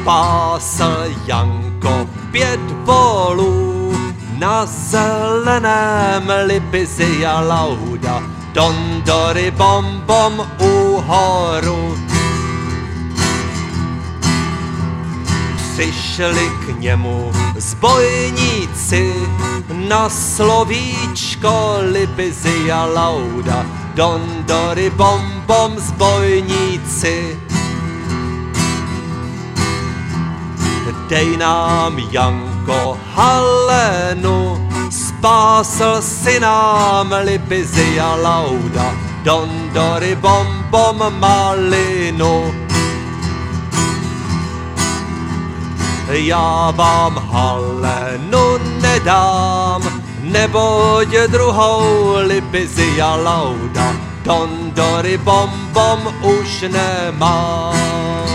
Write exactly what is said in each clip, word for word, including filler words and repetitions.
Pásl Janko pět volů, na zeleném lipizi a lauda, dondory bom bom u horu. Přišli k němu zbojníci, na slovíčko lipizi a lauda, dondory bom bom zbojníci. Dej nám, Janko, halenu, spásl si nám lipizi a lauda, dondory bom bom malinu. Já vám halenu nedám, neboť druhou lipizi a lauda, dondory bom bom už nemám.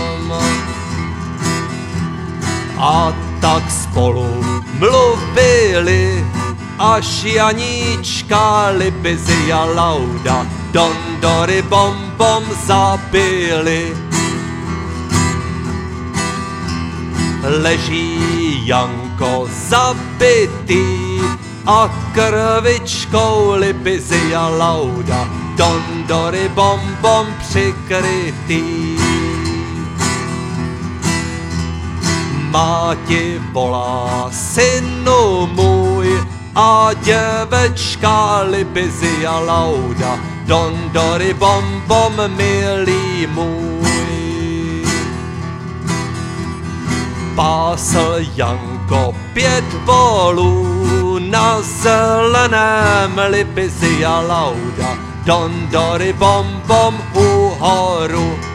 A tak spolu mluvili, až Janíčka lipizi a lauda, dondory bom bom zabili. Leží Janko zabitý a krvičkou lipizi a lauda, dondory bom bom přikrytý. Máti volá, synu můj, a děvečka lipizi a lauda, dondory bom bom milý můj. Pásl Janko pět volů, na zeleném lipizi a lauda, dondory bom bom u horu.